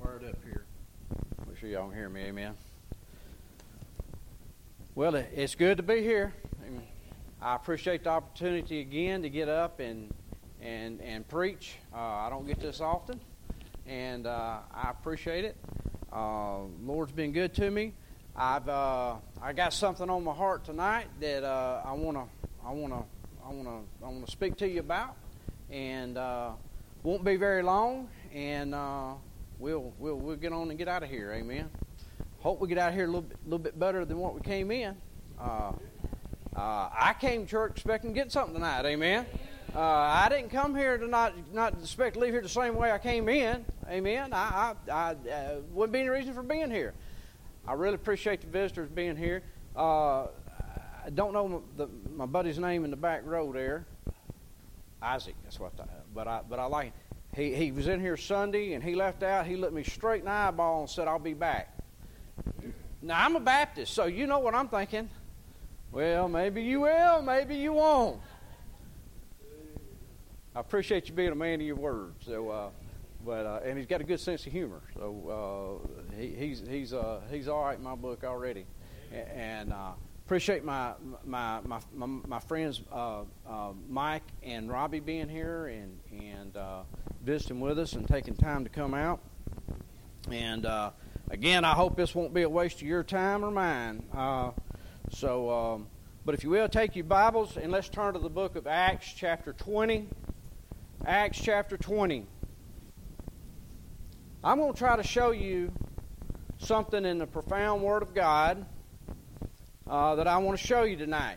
fired up here. Make sure y'all can hear me, amen. Well, it's good to be here. Amen. I appreciate the opportunity again to get up and preach. I don't get this often, and I appreciate it. Lord's been good to me. I got something on my heart tonight that I wanna speak to you about, and won't be very long, and we'll get on and get out of here. Amen. Hope we get out of here a little bit better than what we came in. I came to church expecting to get something tonight. Amen. I didn't come here to not expect to leave here the same way I came in. Amen. I wouldn't be any reason for being here. I really appreciate the visitors being here. I don't know my buddy's name in the back row there. Isaac, that's what I thought. But I like him. He was in here Sunday and he left out. He looked me straight in the eyeball and said, "I'll be back." Now I'm a Baptist, so you know what I'm thinking. Well, maybe you will, maybe you won't. I appreciate you being a man of your word. So, and he's got a good sense of humor. So he's all right in my book already. And appreciate my friends Mike and Robbie being here and visiting with us and taking time to come out. And again, I hope this won't be a waste of your time or mine. But if you will, take your Bibles and let's turn to the book of Acts chapter 20. Acts chapter 20. I'm going to try to show you something in the profound Word of God that I want to show you tonight.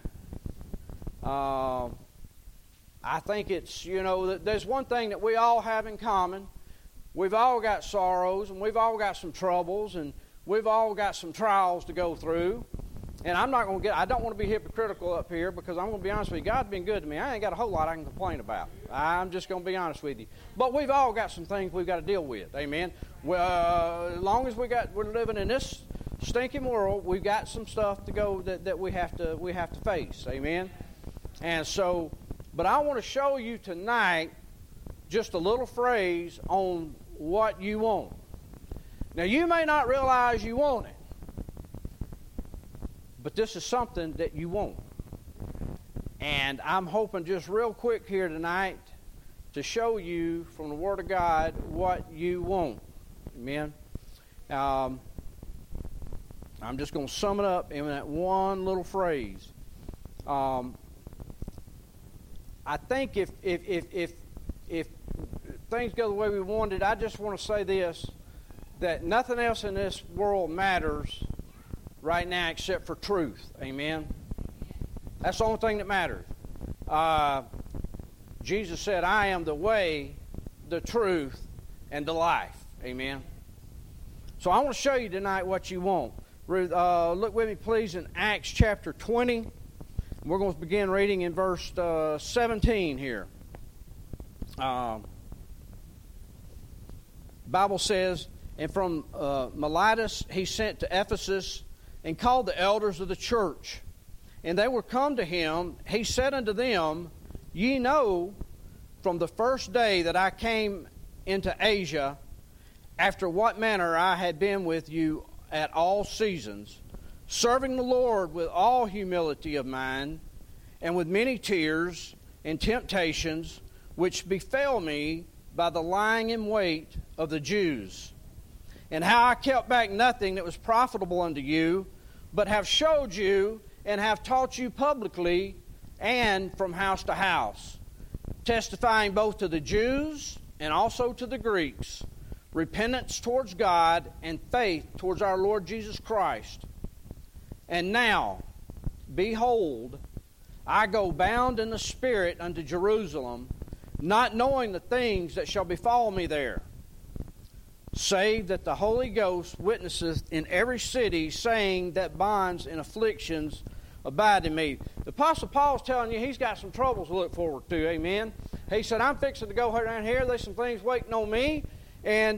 I think it's, there's one thing that we all have in common. We've all got sorrows, and we've all got some troubles, and we've all got some trials to go through. And I don't want to be hypocritical up here because I'm going to be honest with you. God's been good to me. I ain't got a whole lot I can complain about. I'm just going to be honest with you. But we've all got some things we've got to deal with. Amen. Well, as long as we're living in this stinking world, we've got some stuff to go that we have to face. Amen. And so, but I want to show you tonight just a little phrase on what you want. Now, you may not realize you want it, but this is something that you want. And I'm hoping just real quick here tonight to show you from the Word of God what you want. Amen. I'm just going to sum it up in that one little phrase. I think if things go the way we wanted, I just want to say this, that nothing else in this world matters right now except for truth. Amen. That's the only thing that matters. Jesus said, "I am the way, the truth, and the life." Amen. So I want to show you tonight what you want. Look with me, please, in Acts chapter 20. We're going to begin reading in verse 17 here. Bible says, "And from Miletus he sent to Ephesus, and called the elders of the church. And they were come to him. He said unto them, Ye know from the first day that I came into Asia, after what manner I had been with you at all seasons, serving the Lord with all humility of mind, and with many tears and temptations, which befell me by the lying in wait of the Jews. And how I kept back nothing that was profitable unto you, but have showed you and have taught you publicly and from house to house, testifying both to the Jews and also to the Greeks, repentance towards God and faith towards our Lord Jesus Christ. And now, behold, I go bound in the Spirit unto Jerusalem, not knowing the things that shall befall me there, save that the Holy Ghost witnesseth in every city, saying that bonds and afflictions abide in me." The Apostle Paul's telling you he's got some troubles to look forward to, amen. He said, "I'm fixing to go down here. There's some things waiting on me, and,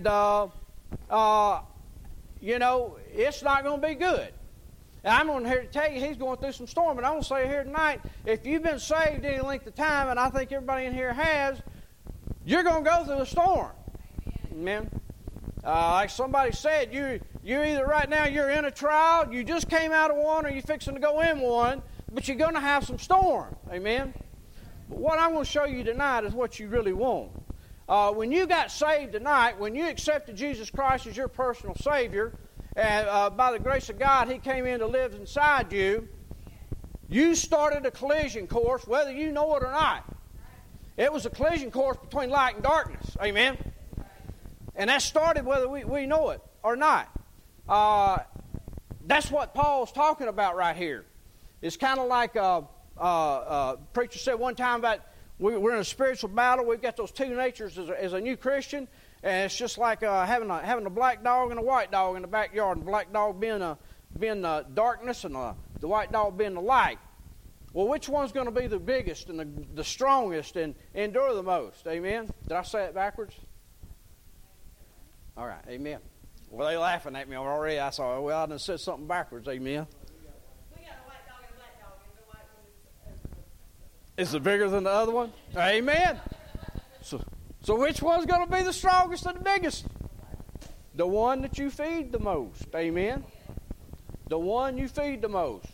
it's not going to be good." And I'm going here to tell you he's going through some storm, and I want to say here tonight, if you've been saved any length of time, and I think everybody in here has, you're going to go through a storm. Amen. Like somebody said, you either right now you're in a trial, you just came out of one, or you're fixing to go in one, but you're going to have some storm. Amen? But what I'm going to show you tonight is what you really want. When you got saved tonight, when you accepted Jesus Christ as your personal Savior, and by the grace of God, He came in to live inside you, you started a collision course, whether you know it or not. It was a collision course between light and darkness. Amen? And that started whether we know it or not. That's what Paul's talking about right here. It's kind of like a preacher said one time about we're in a spiritual battle. We've got those two natures as a new Christian, and it's just like having a black dog and a white dog in the backyard. And the black dog being the darkness, and the white dog being the light. Well, which one's going to be the biggest and the strongest and endure the most? Amen? Did I say it backwards? All right, amen. Well, they laughing at me already. I saw, well, I done said something backwards, amen. We got a white dog and a black dog, and the white one is it bigger than the other one? Amen. So which one's going to be the strongest and the biggest? The one that you feed the most, amen. The one you feed the most.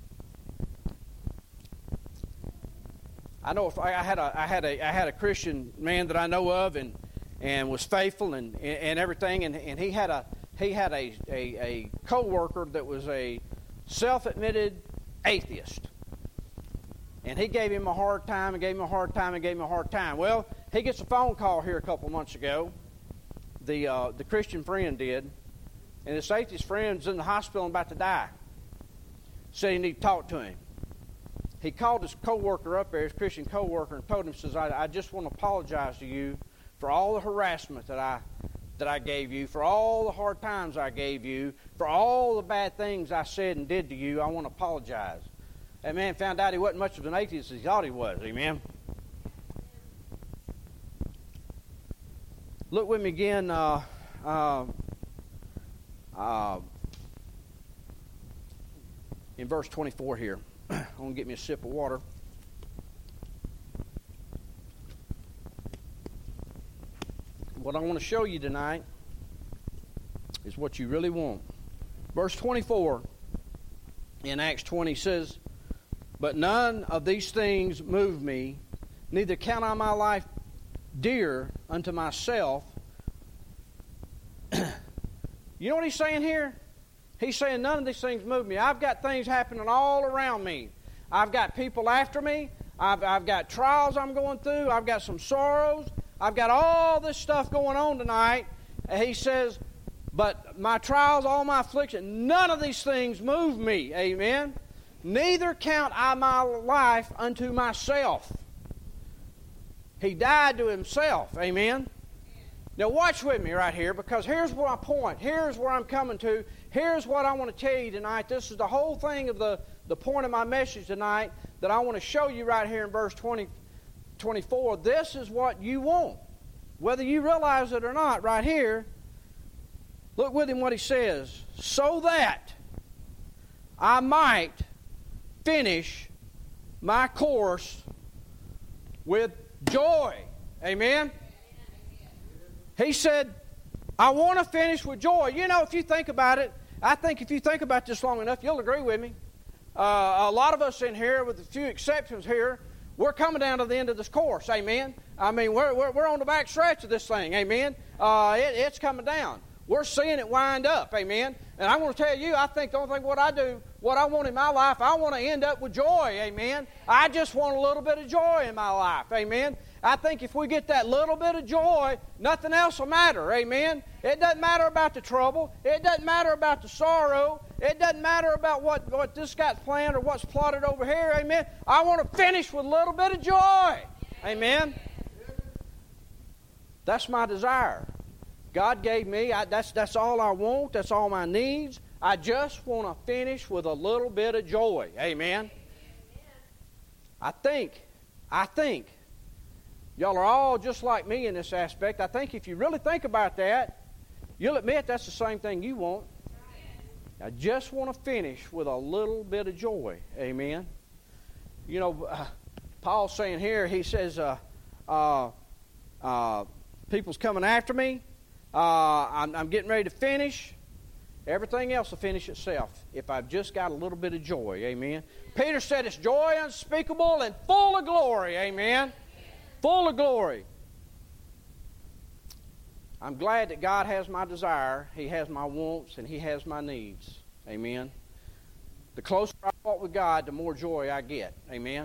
I know if I had a Christian man that I know of and was faithful and everything, and he had a co-worker that was a self-admitted atheist, and he gave him a hard time and gave him a hard time and gave him a hard time. Well, he gets a phone call here a couple of months ago. The Christian friend did, and this atheist friend's in the hospital and about to die. Said he need to talk to him. He called his co-worker up there, his Christian co-worker, and told him, says, I just want to apologize to you for all the harassment that I gave you, for all the hard times I gave you, for all the bad things I said and did to you. I want to apologize. That man found out he wasn't much of an atheist as he thought he was. Amen. Look with me again. In verse 24 here. I'm going to get me a sip of water. What I want to show you tonight is what you really want. Verse 24 in Acts 20 says, "But none of these things move me, neither count I my life dear unto myself." You know what he's saying here? He's saying none of these things move me. I've got things happening all around me. I've got people after me. I've got trials I'm going through. I've got some sorrows. I've got all this stuff going on tonight. And he says, but my trials, all my affliction, none of these things move me. Amen. Neither count I my life unto myself. He died to himself. Amen. Now watch with me right here, because here's my point. Here's where I'm coming to. Here's what I want to tell you tonight. This is the whole thing of the point of my message tonight that I want to show you right here in verse 24. This is what you want. Whether you realize it or not, right here, look with him what he says. So that I might finish my course with joy. Amen? He said, I want to finish with joy. You know, if you think about it, I think if you think about this long enough, you'll agree with me. A lot of us in here, with a few exceptions here, we're coming down to the end of this course. Amen? I mean, we're on the back stretch of this thing. Amen? It's coming down. We're seeing it wind up. Amen? And I want to tell you, I think the only thing what I want in my life, I want to end up with joy. Amen? I just want a little bit of joy in my life. Amen? I think if we get that little bit of joy, nothing else will matter. Amen? It doesn't matter about the trouble. It doesn't matter about the sorrow. It doesn't matter about what this guy's planned or what's plotted over here. Amen? I want to finish with a little bit of joy. Amen? That's my desire. God gave me, that's all I want. That's all my needs. I just want to finish with a little bit of joy. Amen? I think, y'all are all just like me in this aspect. I think if you really think about that, you'll admit that's the same thing you want. I just want to finish with a little bit of joy. Amen? You know, Paul's saying here, he says, people's coming after me. I'm getting ready to finish. Everything else will finish itself if I've just got a little bit of joy. Amen. Peter said it's joy unspeakable and full of glory. Amen. Full of glory. I'm glad that God has my desire, He has my wants, and He has my needs. Amen. The closer I walk with God, the more joy I get. Amen.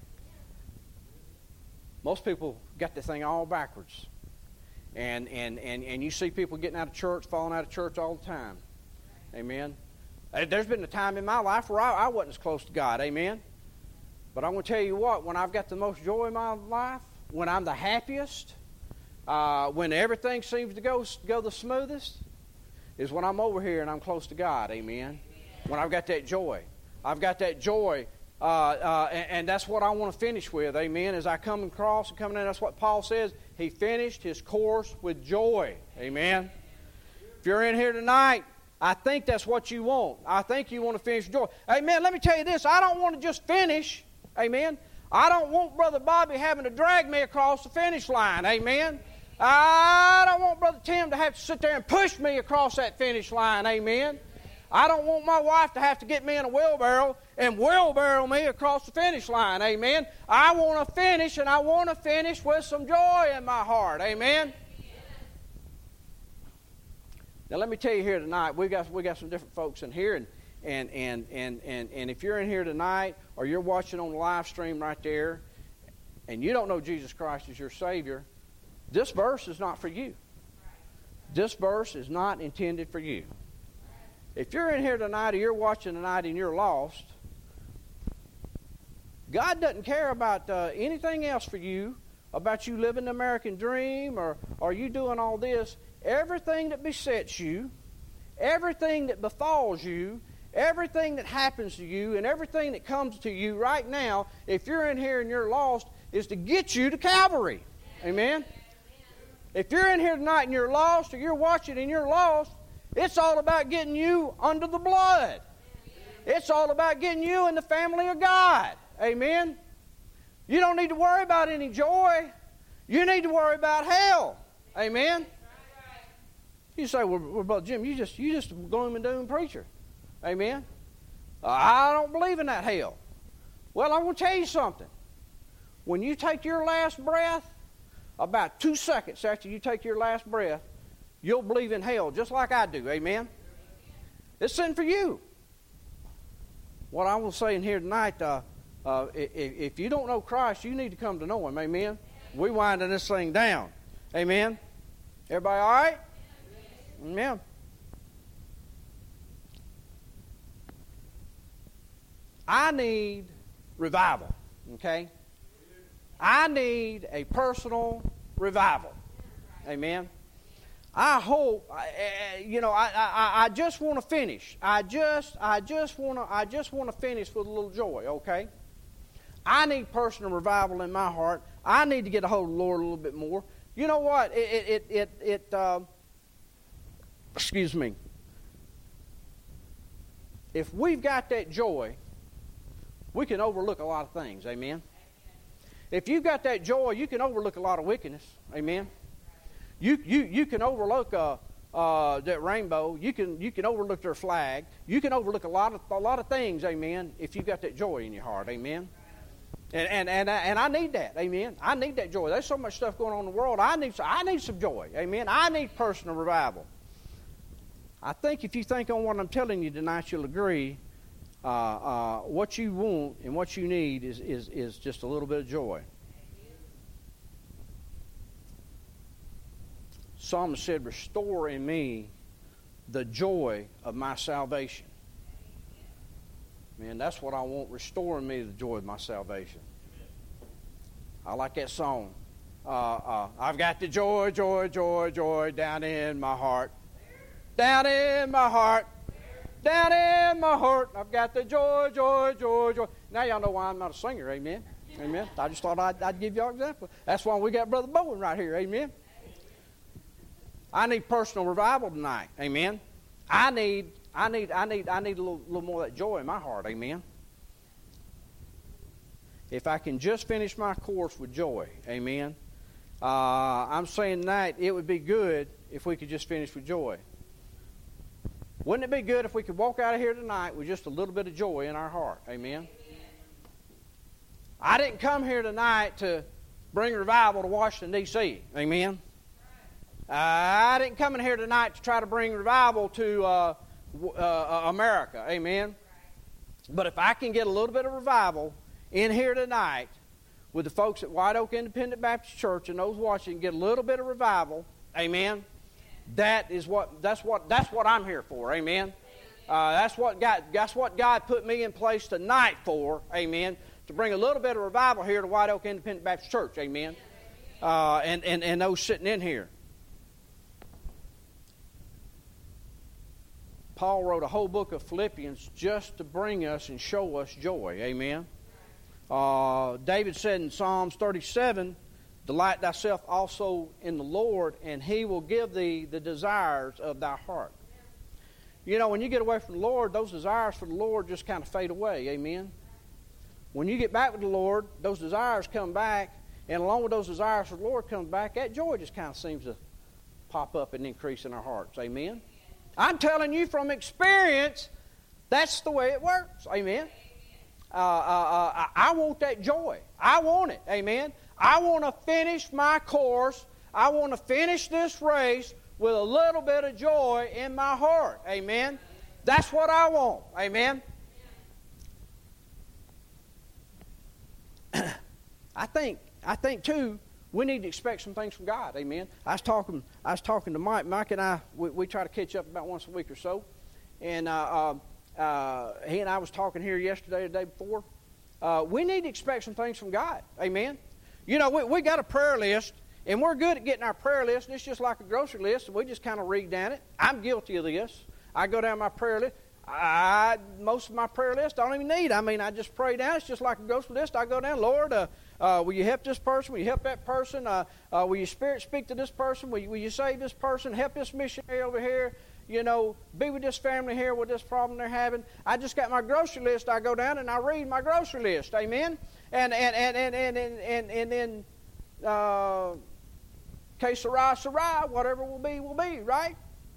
Most people got this thing all backwards. And you see people getting out of church, falling out of church all the time. Amen. There's been a time in my life where I wasn't as close to God. Amen. But I'm going to tell you what, when I've got the most joy in my life, when I'm the happiest, when everything seems to go the smoothest, is when I'm over here and I'm close to God. Amen. When I've got that joy. I've got that joy, and that's what I want to finish with. Amen. As I come across and coming in, that's what Paul says. He finished his course with joy. Amen. If you're in here tonight, I think that's what you want. I think you want to finish joy. Amen. Let me tell you this. I don't want to just finish. Amen. I don't want Brother Bobby having to drag me across the finish line. Amen. I don't want Brother Tim to have to sit there and push me across that finish line. Amen. I don't want my wife to have to get me in a wheelbarrow and wheelbarrow me across the finish line. Amen. I want to finish, and I want to finish with some joy in my heart. Amen. Now let me tell you here tonight, we got some different folks in here, and if you're in here tonight or you're watching on the live stream right there, and you don't know Jesus Christ as your Savior, this verse is not for you. This verse is not intended for you. If you're in here tonight or you're watching tonight and you're lost, God doesn't care about anything else for you, about you living the American dream or you doing all this. Everything that besets you, everything that befalls you, everything that happens to you, and everything that comes to you right now, if you're in here and you're lost, is to get you to Calvary. Amen? If you're in here tonight and you're lost, or you're watching and you're lost, it's all about getting you under the blood. It's all about getting you in the family of God. Amen? You don't need to worry about any joy. You need to worry about hell. Amen? You say, well, Brother Jim, you just a gloom and doom preacher. Amen? I don't believe in that hell. Well, I'm going to tell you something. When you take your last breath, about 2 seconds after you take your last breath, you'll believe in hell just like I do. Amen? It's sin for you. What I will say in here tonight, if you don't know Christ, you need to come to know Him. Amen? We're winding this thing down. Amen? Everybody all right? Amen. I need revival. Okay? I need a personal revival. Amen? I hope, I just want to finish. I just want to finish with a little joy, okay? I need personal revival in my heart. I need to get a hold of the Lord a little bit more. You know what? Excuse me. If we've got that joy, we can overlook a lot of things, amen? If you've got that joy, you can overlook a lot of wickedness, amen? You can overlook that rainbow. You can overlook their flag. You can overlook a lot of things, amen, if you've got that joy in your heart, amen? And I need that, amen? I need that joy. There's so much stuff going on in the world. I need some joy, amen? I need personal revival. I think if you think on what I'm telling you tonight, you'll agree what you want and what you need is just a little bit of joy. Psalmist said, restore in me the joy of my salvation. Man, that's what I want. Restore in me the joy of my salvation. I like that song. I've got the joy, joy, joy, joy down in my heart. Down in my heart. Down in my heart. I've got the joy, joy, joy, joy. Now y'all know why I'm not a singer, amen? Amen. I just thought I'd give y'all an example. That's why we got Brother Bowen right here, amen? I need personal revival tonight. Amen. I need a little more of that joy in my heart. Amen. If I can just finish my course with joy. Amen. I'm saying tonight it would be good if we could just finish with joy? Wouldn't it be good if we could walk out of here tonight with just a little bit of joy in our heart? Amen? I didn't come here tonight to bring revival to Washington, D.C. Amen? I didn't come in here tonight to try to bring revival to America. Amen? But if I can get a little bit of revival in here tonight with the folks at White Oak Independent Baptist Church and those watching, get a little bit of revival, amen, that's what I'm here for, amen. That's what God put me in place tonight for, amen, to bring a little bit of revival here to White Oak Independent Baptist Church, amen, and those sitting in here. Paul wrote a whole book of Philippians just to bring us and show us joy, amen. David said in Psalms 37, delight thyself also in the Lord, and He will give thee the desires of thy heart. You know, when you get away from the Lord, those desires for the Lord just kind of fade away, amen. When you get back with the Lord, those desires come back, and along with those desires for the Lord comes back, that joy just kind of seems to pop up and increase in our hearts, amen. I'm telling you from experience, that's the way it works, amen. I want that joy. I want it, amen. I want to finish my course. I want to finish this race with a little bit of joy in my heart, amen. That's what I want, amen. I think too, we need to expect some things from God, amen. I was talking to Mike. Mike and I, we try to catch up about once a week or so, and he and I was talking here yesterday, the day before. We need to expect some things from God, amen. You know, we got a prayer list, and we're good at getting our prayer list. It's just like a grocery list, and we just kind of read down it. I'm guilty of this. I go down my prayer list. Most of my prayer list I don't even need. I mean, I just pray down. It's just like a grocery list. I go down, Lord, will you help this person? Will you help that person? Will your Spirit speak to this person? Will you save this person? Help this missionary over here? You know, be with this family here with this problem they're having. I just got my grocery list. I go down and I read my grocery list. Amen. And then que sera, whatever will be, right?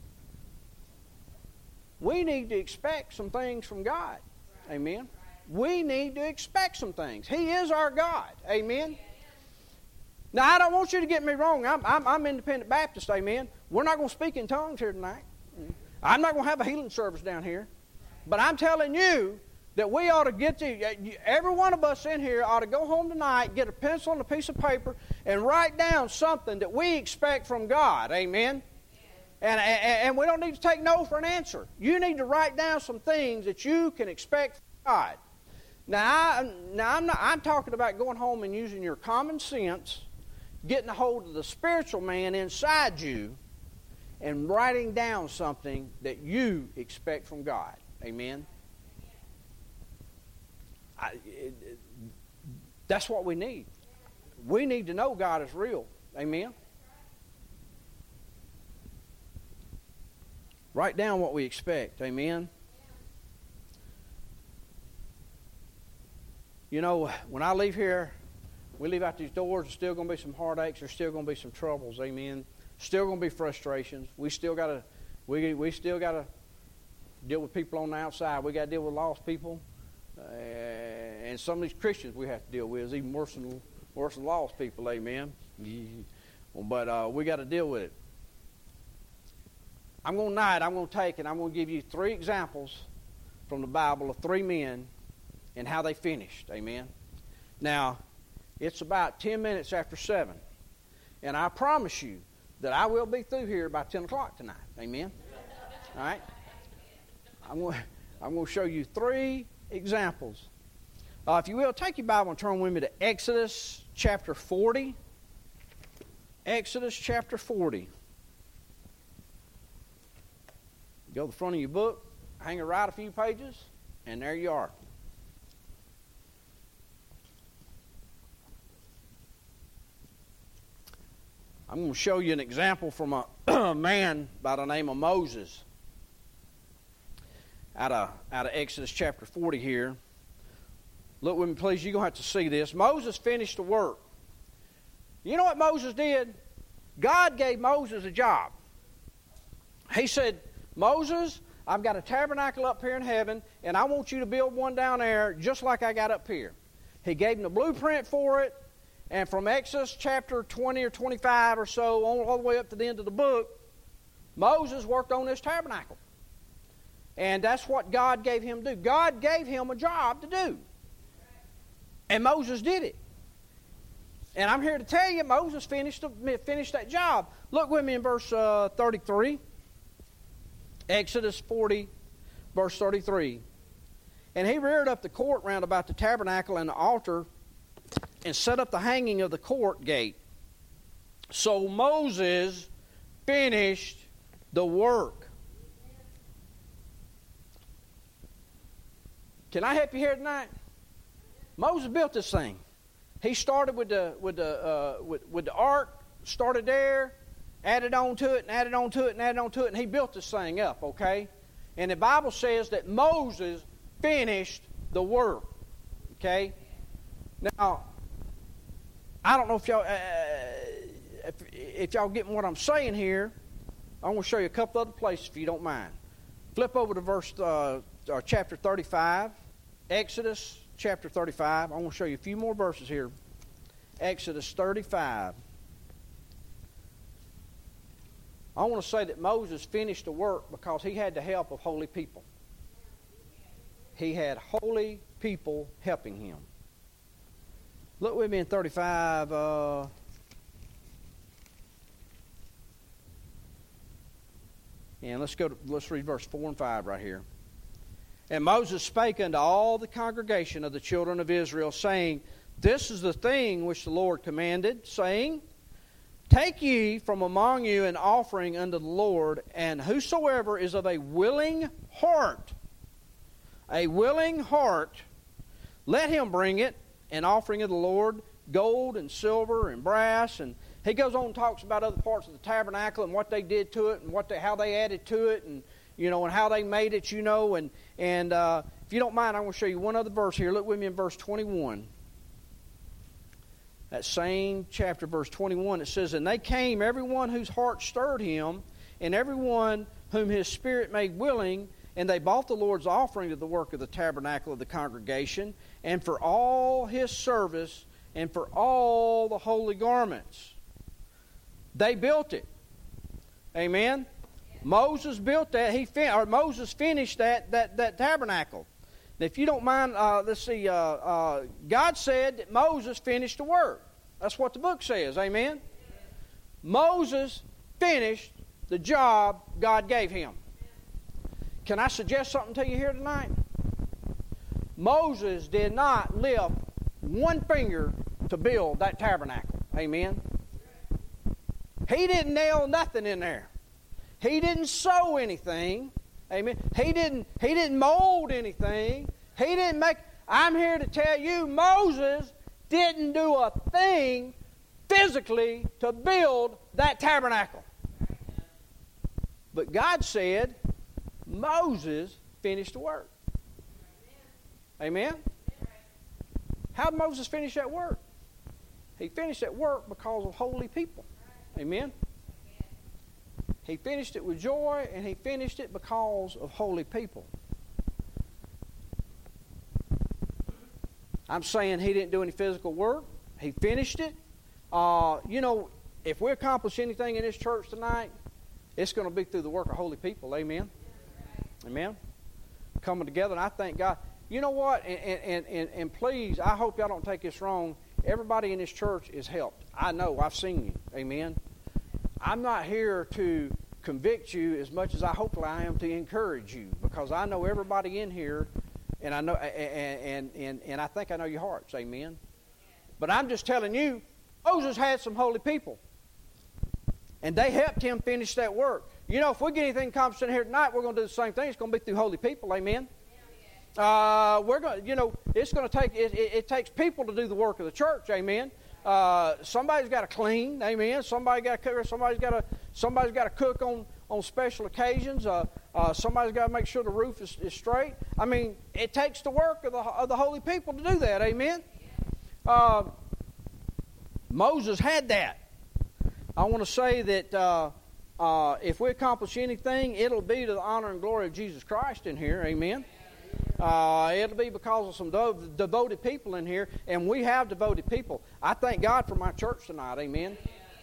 We need to expect some things from God. Amen. We need to expect some things. He is our God. Amen. Now, I don't want you to get me wrong. I'm Independent Baptist. Amen. We're not going to speak in tongues here tonight. I'm not going to have a healing service down here. But I'm telling you that we ought to get to, every one of us in here ought to go home tonight, get a pencil and a piece of paper, and write down something that we expect from God. Amen. And we don't need to take no for an answer. You need to write down some things that you can expect from God. Now I'm talking about going home and using your common sense, getting a hold of the spiritual man inside you, and writing down something that you expect from God. Amen? That's what we need. We need to know God is real. Amen? Write down what we expect. Amen? You know, when I leave here, we leave out these doors, there's still going to be some heartaches, there's still going to be some troubles. Amen? Still going to be frustrations. We still got to deal with people on the outside. We got to deal with lost people, and some of these Christians we have to deal with is even worse than lost people. Amen. But we got to deal with it. I'm going to give you 3 examples from the Bible of 3 men and how they finished. Amen. Now, it's about 10 minutes after 7, and I promise you that I will be through here by 10 o'clock tonight. Amen? All right? I'm going to show you 3 examples. If you will, take your Bible and turn with me to Exodus chapter 40. Exodus chapter 40. Go to the front of your book, hang it right a few pages, and there you are. I'm going to show you an example from a man by the name of Moses out of Exodus chapter 40 here. Look with me, please. You're going to have to see this. Moses finished the work. You know what Moses did? God gave Moses a job. He said, Moses, I've got a tabernacle up here in heaven, and I want you to build one down there just like I got up here. He gave him the blueprint for it, and from Exodus chapter 20 or 25 or so, all the way up to the end of the book, Moses worked on this tabernacle. And that's what God gave him to do. God gave him a job to do. And Moses did it. And I'm here to tell you, Moses finished that job. Look with me in verse 33. Exodus 40, verse 33. And he reared up the court round about the tabernacle and the altar, and set up the hanging of the court gate. So Moses finished the work. Can I help you here tonight? Moses built this thing. He started with the ark, started there, added on to it, and added on to it, and added on to it, and he built this thing up, okay? And the Bible says that Moses finished the work, okay? Now, I don't know if y'all if y'all getting what I'm saying here. I want to show you a couple other places if you don't mind. Flip over to verse chapter 35, Exodus chapter 35. I want to show you a few more verses here. Exodus 35. I want to say that Moses finished the work because he had the help of holy people. He had holy people helping him. Look with me in 35. And let's read verse 4 and 5 right here. And Moses spake unto all the congregation of the children of Israel, saying, This is the thing which the Lord commanded, saying, Take ye from among you an offering unto the Lord, and whosoever is of a willing heart, let him bring it, an offering of the Lord, gold and silver and brass. And he goes on and talks about other parts of the tabernacle and what they did to it and how they added to it, and and how they made it, And if you don't mind, I want to show you one other verse here. Look with me in verse 21. That same chapter, verse 21, it says, And they came, everyone whose heart stirred him, and everyone whom his spirit made willing, and they bought the Lord's offering of the work of the tabernacle of the congregation, and for all his service, and for all the holy garments. They built it. Amen? Moses built that. Moses finished that tabernacle. Now, if you don't mind, let's see. God said that Moses finished the work. That's what the book says. Amen? Moses finished the job God gave him. Can I suggest something to you here tonight? Moses did not lift one finger to build that tabernacle. Amen? He didn't nail nothing in there. He didn't sew anything. Amen? He didn't mold anything. He didn't make... I'm here to tell you, Moses didn't do a thing physically to build that tabernacle. But God said, Moses finished the work. Amen? How did Moses finish that work? He finished that work because of holy people. Amen? He finished it with joy, and he finished it because of holy people. I'm saying he didn't do any physical work. He finished it. If we accomplish anything in this church tonight, it's going to be through the work of holy people. Amen? Amen? Coming together, and I thank God. You know what? And please, I hope y'all don't take this wrong. Everybody in this church is helped. I know. I've seen you. Amen? I'm not here to convict you as much as I hope I am to encourage you, because I know everybody in here, and I know and I think I know your hearts. Amen? But I'm just telling you, Moses had some holy people, and they helped him finish that work. If we get anything accomplished in here tonight, we're going to do the same thing. It's going to be through holy people. Amen? We're going. It's going to take. It takes people to do the work of the church. Amen. Somebody's got to clean. Amen. Somebody's got to cook on special occasions. Somebody's got to make sure the roof is straight. I mean, it takes the work of the holy people to do that. Amen. Moses had that. I want to say that if we accomplish anything, it'll be to the honor and glory of Jesus Christ in here. Amen. It'll be because of some devoted people in here, and we have devoted people. I thank God for my church tonight. Amen.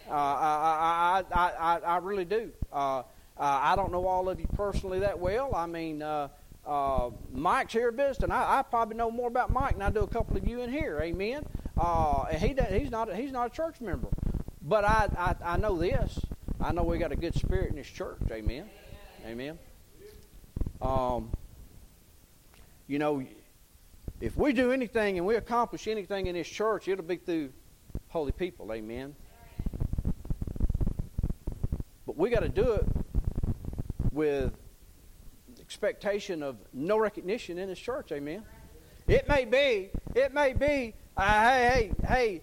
I really do. I don't know all of you personally that well. I mean, Mike's here visiting. I probably know more about Mike than I do a couple of you in here. Amen. He's not a church member, but I know this. I know we got a good spirit in this church. Amen. Amen. You know, if we do anything and we accomplish anything in this church, it'll be through holy people. Amen. But we got to do it with expectation of no recognition in this church. Amen. It may be, hey,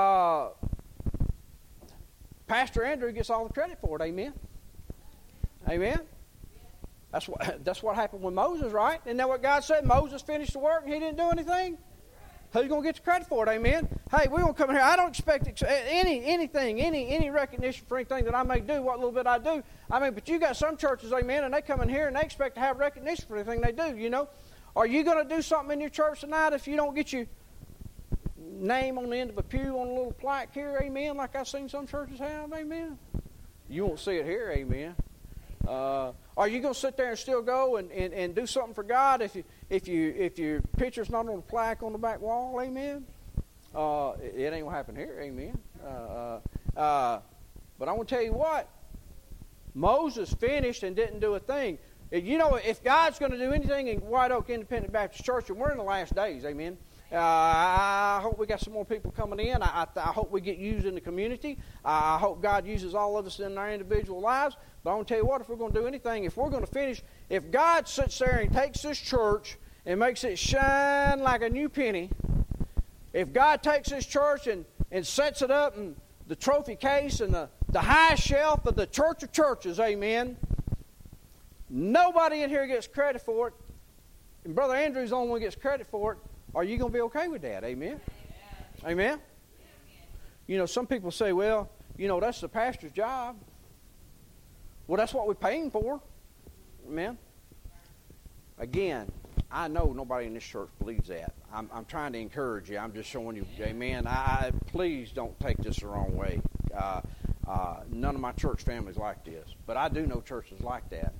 Pastor Andrew gets all the credit for it. Amen. Amen. That's what happened with Moses, right? Isn't that what God said? Moses finished the work and he didn't do anything. Who's going to get the credit for it? Amen. Hey, we're going to come in here. I don't expect any recognition for anything that I may do, what little bit I do. I mean, but you got some churches, amen, and they come in here and they expect to have recognition for anything they do, you know. Are you going to do something in your church tonight if you don't get your name on the end of a pew on a little plaque here, amen, like I've seen some churches have, amen? You won't see it here, amen. Are you going to sit there and still go and do something for God if your picture's not on the plaque on the back wall? Amen. It ain't gonna happen here. Amen. But I want to tell you what. Moses finished and didn't do a thing. You know, if God's going to do anything in White Oak Independent Baptist Church, and we're in the last days, amen. I hope we got some more people coming in. I hope we get used in the community. I hope God uses all of us in our individual lives. But I want to tell you what, if we're going to do anything, if we're going to finish, if God sits there and takes this church and makes it shine like a new penny, if God takes this church and sets it up in the trophy case and the high shelf of the church of churches, amen, nobody in here gets credit for it, and Brother Andrew's the only one who gets credit for it, are you going to be okay with that? Amen? Amen? You know, some people say, well, you know, that's the pastor's job. Well, that's what we're paying for. Amen? Again, I know nobody in this church believes that. I'm trying to encourage you. I'm just showing you, amen. Please don't take this the wrong way. None of my church families like this. But I do know churches like that.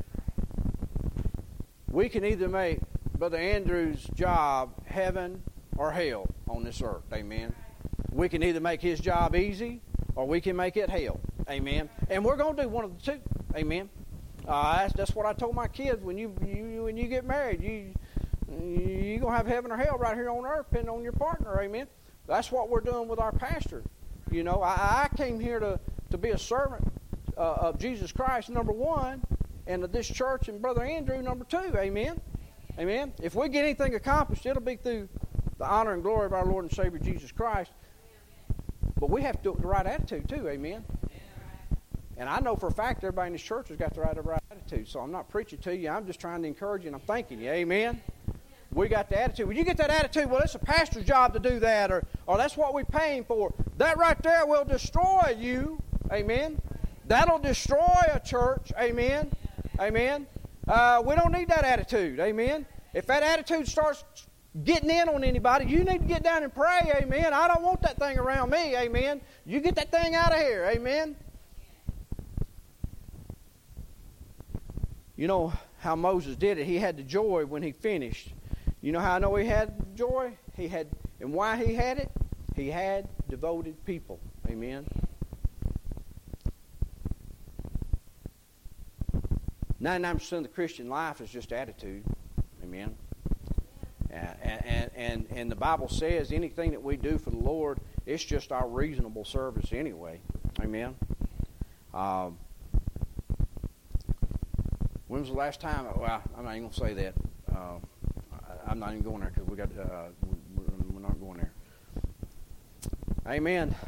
We can either make Brother Andrew's job heaven or hell on this earth. Amen. We can either make his job easy or we can make it hell. Amen. And we're going to do one of the two. Amen. That's what I told my kids when you get married. You're going to have heaven or hell right here on earth, depending on your partner. Amen. That's what we're doing with our pastor. You know, I came here to be a servant of Jesus Christ, number one, and of this church and Brother Andrew, number two. Amen. Amen. If we get anything accomplished, it'll be through the honor and glory of our Lord and Savior Jesus Christ. But we have to do it with the right attitude too. Amen. And I know for a fact everybody in this church has got the right attitude. So I'm not preaching to you. I'm just trying to encourage you and I'm thanking you. Amen. We got the attitude. When you get that attitude, well, it's a pastor's job to do that, or that's what we're paying for. That right there will destroy you. Amen. That'll destroy a church. Amen. Amen. We don't need that attitude. Amen. If that attitude starts getting in on anybody, you need to get down and pray. Amen. I don't want that thing around me. Amen. You get that thing out of here. Amen. You know how Moses did it. He had the joy when he finished. You know how I know he had joy? And why he had it? He had devoted people. Amen. 99% of the Christian life is just attitude. Amen. And the Bible says anything that we do for the Lord, it's just our reasonable service anyway. Amen. When was the last time? Well, I'm not even going to say that. I'm not even going there because we're not going there. Amen.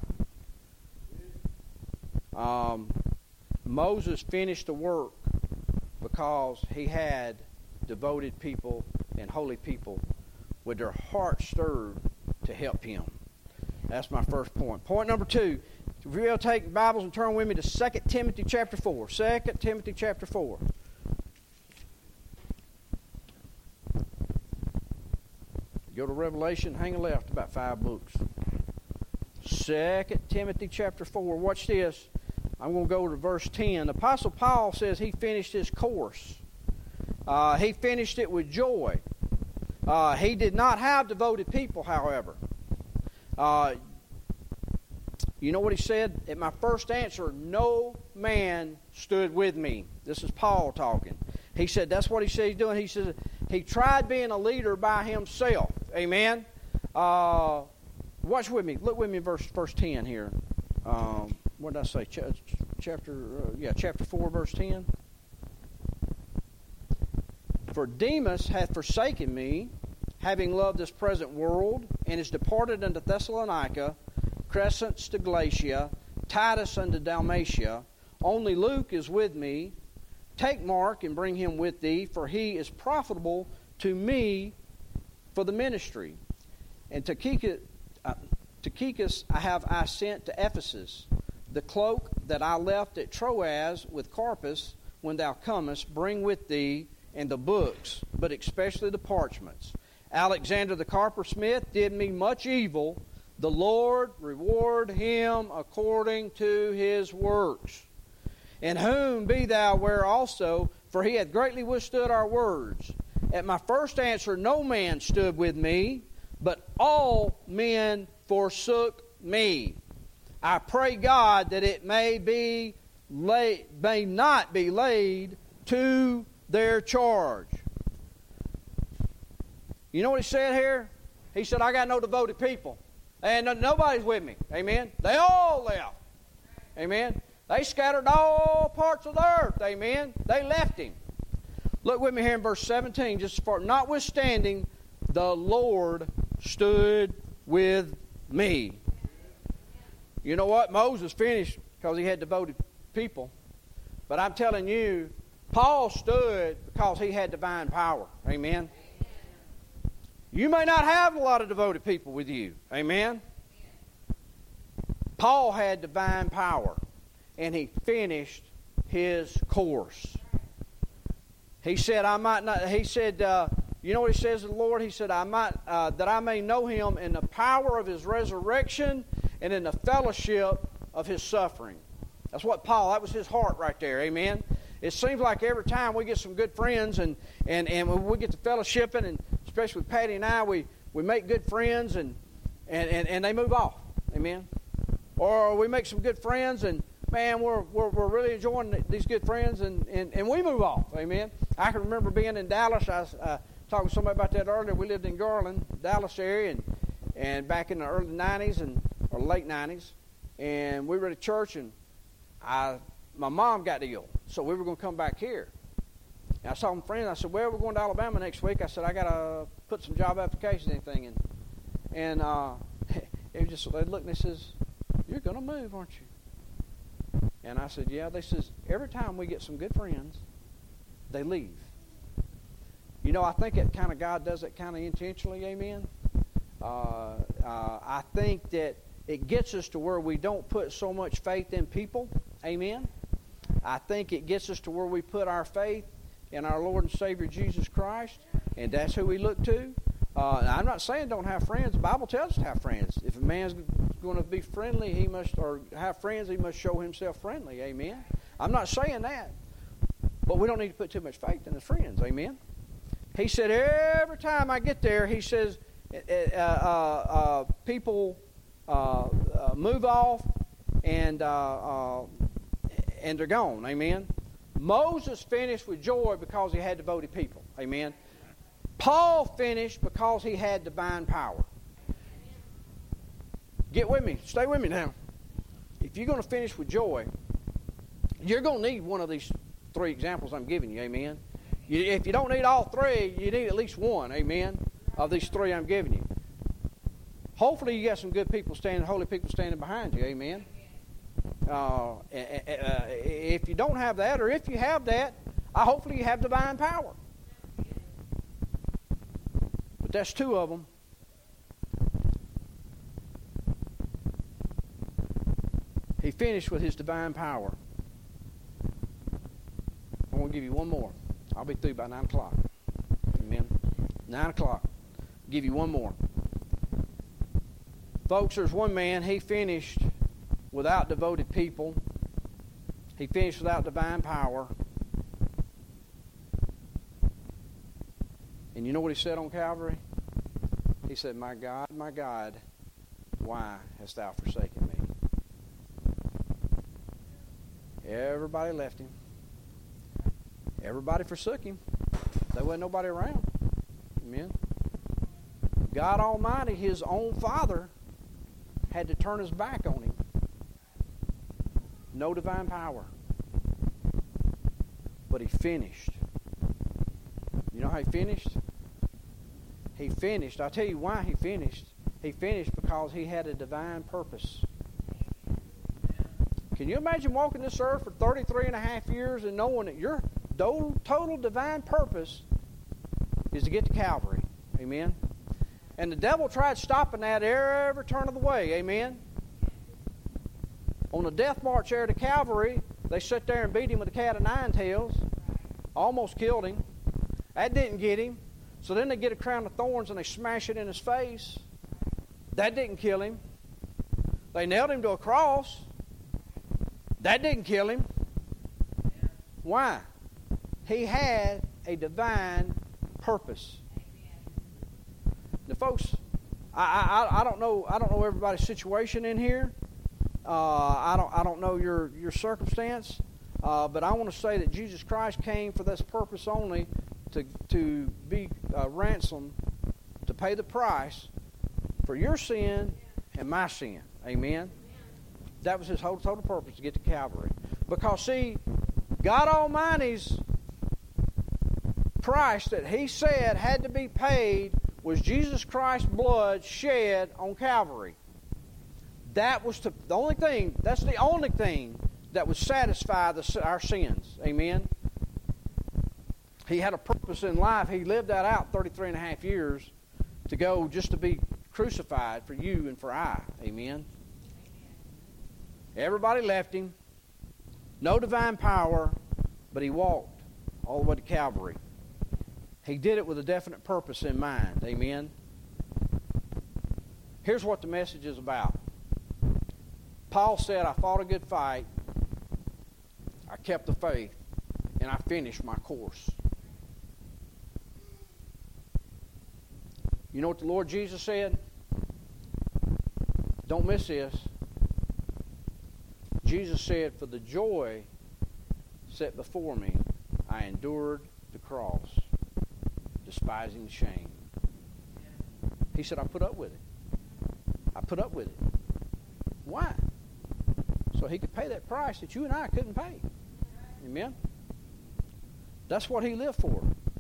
Moses finished the work because he had devoted people and holy people with their hearts stirred to help him. That's my first point. Point number two, If you will take Bibles and turn with me to 2 Timothy chapter 4. 2 Timothy chapter 4. Go to Revelation, hang a left about 5 books. 2 Timothy chapter 4. Watch this. I'm going to go to verse 10. Apostle Paul says he finished his course. He finished it with joy. He did not have devoted people, however. You know what he said? At my first answer, no man stood with me. This is Paul talking. He said, that's what he said he's doing. He said he tried being a leader by himself. Amen? Watch with me. Look with me in verse 10 here. What did I say? Chapter 4, verse 10. For Demas hath forsaken me, having loved this present world, and is departed unto Thessalonica, Crescens to Galatia, Titus unto Dalmatia. Only Luke is with me. Take Mark and bring him with thee, for he is profitable to me for the ministry. And Tychicus I sent to Ephesus. The cloak that I left at Troas with Carpus, when thou comest, bring with thee, and the books, but especially the parchments. Alexander the coppersmith did me much evil. The Lord reward him according to his works. In whom be thou aware also, for he hath greatly withstood our words. At my first answer no man stood with me, but all men forsook me. I pray God that it may not be laid to their charge. You know what he said here? He said, I got no devoted people. And nobody's with me. Amen. They all left. Amen. They scattered all parts of the earth. Amen. They left him. Look with me here in verse 17. Just for notwithstanding, the Lord stood with me. You know what? Moses finished because he had devoted people. But I'm telling you, Paul stood because he had divine power. Amen. You may not have a lot of devoted people with you. Amen. Paul had divine power, and he finished his course. He said, "I might not." He said, "You know what he says to the Lord?" He said, "I might that I may know him in the power of his resurrection and in the fellowship of his suffering." That's what Paul. That was his heart right there. Amen. It seems like every time we get some good friends and when we get to fellowshipping, and especially with Patty and I, we make good friends and they move off. Amen. Or we make some good friends and man, we're really enjoying these good friends and we move off. Amen. I can remember being in Dallas. I was talking to somebody about that earlier. We lived in Garland, Dallas area, and back in the early 90s or late 90s, and we were at a church and my mom got ill, so we were going to come back here. And I saw some friends. I said, "Well, we're going to Alabama next week." I said, "I got to put some job applications and anything." And it just they looked and they says, "You're going to move, aren't you?" And I said, "Yeah." They says, "Every time we get some good friends, they leave." You know, I think that kind of God does it kind of intentionally. Amen. I think that it gets us to where we don't put so much faith in people. Amen. I think it gets us to where we put our faith in our Lord and Savior Jesus Christ, and that's who we look to. I'm not saying don't have friends. The Bible tells us to have friends. If a man's going to be friendly, he must, or have friends, he must show himself friendly. Amen. I'm not saying that, but we don't need to put too much faith in his friends. Amen. He said every time I get there, he says people move off and they're gone. Amen. Moses finished with joy because he had devoted people. Amen. Paul finished because he had divine power. Get with me. Stay with me now. If you're going to finish with joy, you're going to need one of these 3 examples I'm giving you. Amen. If you don't need all 3, you need at least one. Amen. Of these 3 I'm giving you. Hopefully you got some good people holy people standing behind you. Amen. If you don't have that, or if you have that, hopefully you have divine power. But that's 2 of them. He finished with his divine power. I want to give you one more. I'll be through by 9 o'clock. Amen. 9 o'clock. I'll give you one more. Folks, there's one man, he finished without devoted people. He finished without divine power. And you know what he said on Calvary? He said, my God, why hast thou forsaken me? Everybody left him. Everybody forsook him. There wasn't nobody around. Amen. God Almighty, his own Father, had to turn his back on him. No divine power. But he finished. You know how he finished? He finished. I'll tell you why he finished. He finished because he had a divine purpose. Can you imagine walking this earth for 33 and a half years and knowing that your total divine purpose is to get to Calvary? Amen. And the devil tried stopping that every turn of the way. Amen. On the death march there to Calvary, they sat there and beat him with a cat of nine tails. Almost killed him. That didn't get him. So then they get a crown of thorns and they smash it in his face. That didn't kill him. They nailed him to a cross. That didn't kill him. Why? He had a divine purpose. Now, folks, I don't know everybody's situation in here. I don't know your circumstance. But I want to say that Jesus Christ came for this purpose only, to be ransomed, to pay the price for your sin and my sin. Amen. That was his whole total purpose, to get to Calvary. Because, see, God Almighty's price that he said had to be paid was Jesus Christ's blood shed on Calvary. That was the only thing that would satisfy our sins. Amen. He had a purpose in life. He lived that out 33 and a half years to go just to be crucified for you and for I. Amen. Everybody left him. No divine power, but he walked all the way to Calvary. He did it with a definite purpose in mind. Amen. Here's what the message is about. Paul said, I fought a good fight. I kept the faith. And I finished my course. You know what the Lord Jesus said? Don't miss this. Jesus said, for the joy set before me, I endured the cross, despising the shame. He said, I put up with it. I put up with it. Why? So he could pay that price that you and I couldn't pay. Amen? That's what he lived for.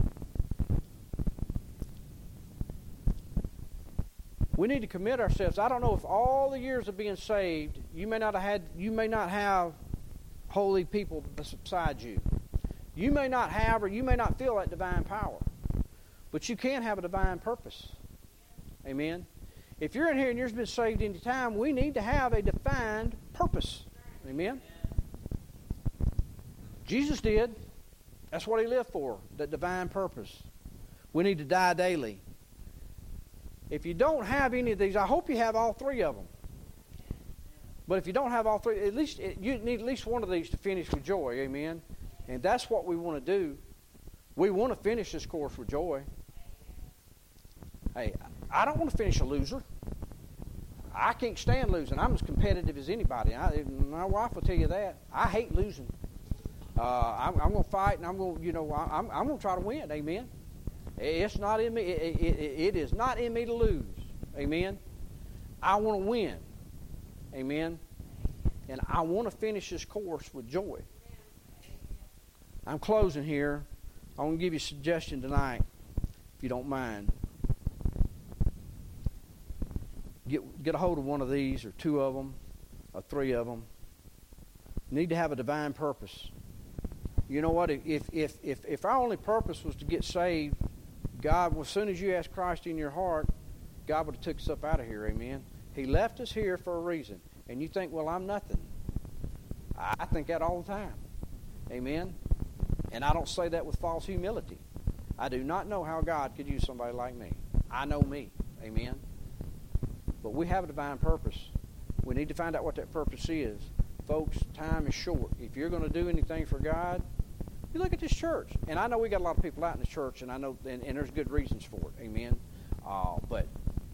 We need to commit ourselves. I don't know if all the years of being saved, you may not have holy people beside you. You may not have, or you may not feel that divine power. But you can have a divine purpose. Amen. If you're in here and you've been saved any time, we need to have a defined purpose. Amen. Jesus did. That's what he lived for, that divine purpose. We need to die daily. If you don't have any of these, I hope you have all three of them. But if you don't have all three, at least you need at least one of these to finish with joy. Amen. And that's what we want to do. We want to finish this course with joy. Hey, I don't want to finish a loser. I can't stand losing. I'm as competitive as anybody. My wife will tell you that. I hate losing. I'm going to fight, and I'm going to try to win. Amen. It's not in me. It is not in me to lose. Amen. I want to win. Amen. And I want to finish this course with joy. I'm closing here. I want to give you a suggestion tonight, if you don't mind. Get a hold of one of these, or two of them, or three of them. You need to have a divine purpose. You know what? If our only purpose was to get saved, God, as soon as you ask Christ in your heart, God would have took us up out of here. Amen. He left us here for a reason. And you think, well, I'm nothing. I think that all the time. Amen? And I don't say that with false humility. I do not know how God could use somebody like me. I know me. Amen? But we have a divine purpose. We need to find out what that purpose is. Folks, time is short. If you're going to do anything for God, you look at this church. And I know we got a lot of people out in the church, and I know, and there's good reasons for it. Amen? But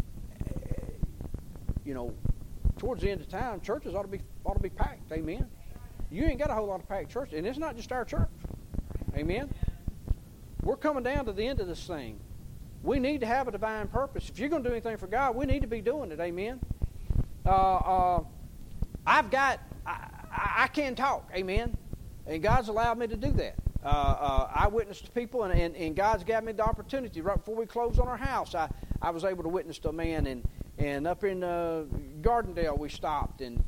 towards the end of time, churches ought to be packed. Amen? You ain't got a whole lot of packed churches, and it's not just our church. Amen? We're coming down to the end of this thing. We need to have a divine purpose. If you're going to do anything for God, we need to be doing it. Amen? I can talk. Amen? And God's allowed me to do that. I witnessed to people, and God's given me the opportunity. Right before we closed on our house, I was able to witness to a man, and up in Gardendale we stopped, and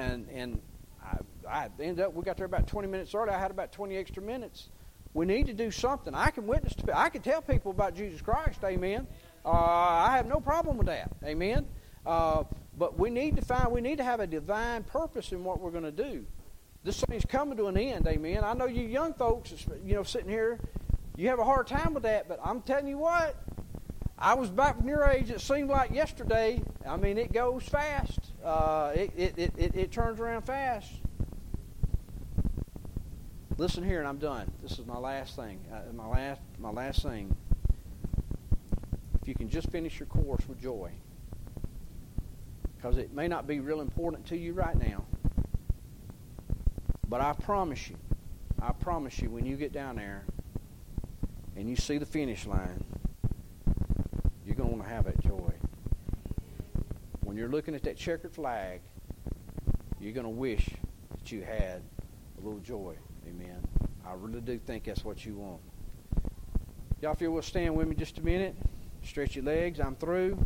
I ended up, we got there about 20 minutes early. I had about 20 extra minutes. We need to do something. I can witness to people. I can tell people about Jesus Christ. Amen. I have no problem with that. Amen. But we need to have a divine purpose in what we're going to do. This thing's coming to an end. Amen. I know you young folks, sitting here, you have a hard time with that. But I'm telling you what, I was back from your age. It seemed like yesterday. I mean, it goes fast. It turns around fast. Listen here, and I'm done. This is my last thing. My last thing. If you can just finish your course with joy, because it may not be real important to you right now, but I promise you, when you get down there and you see the finish line, you're going to want to have that joy. When you're looking at that checkered flag, you're going to wish that you had a little joy. Amen. I really do think that's what you want. Y'all, if you will stand with me just a minute, stretch your legs. I'm through.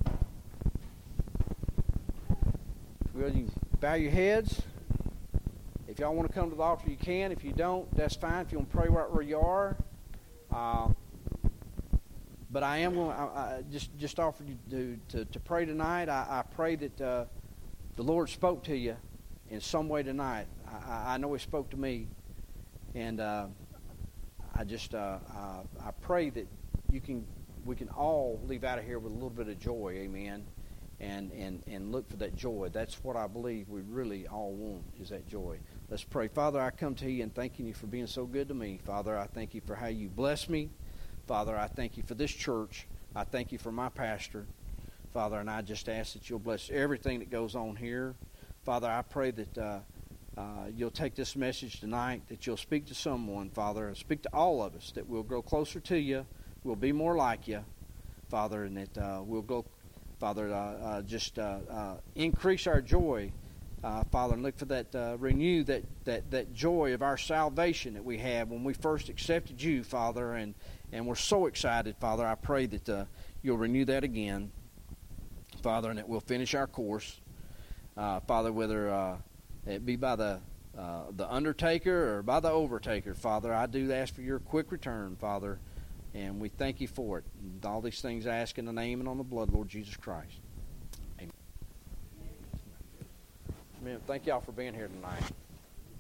Will you bow your heads? If y'all want to come to the altar, you can. If you don't, that's fine. If you want to pray right where you are. But I am going to just offer you to pray tonight. I pray that the Lord spoke to you in some way tonight. I know He spoke to me, and I pray that we can all leave out of here with a little bit of joy, amen, and look for that joy. That's what I believe we really all want, is that joy. Let's pray. Father, I come to you and thanking you for being so good to me. Father, I thank you for how you bless me. Father, I thank you for this church. I thank you for my pastor. Father, and I just ask that you'll bless everything that goes on here. Father, I pray that you'll take this message tonight, that you'll speak to someone, Father, and speak to all of us, that we'll grow closer to you, we'll be more like you, Father, and that we'll go, Father, just increase our joy, Father, and look for that, renew that joy of our salvation that we had when we first accepted you, Father, and we're so excited, Father. I pray that you'll renew that again, Father, and that we'll finish our course, Father, whether it be by the undertaker or by the overtaker, Father. I do ask for your quick return, Father, and we thank you for it. And all these things I ask in the name and on the blood, Lord Jesus Christ. Amen. Amen. Thank y'all for being here tonight.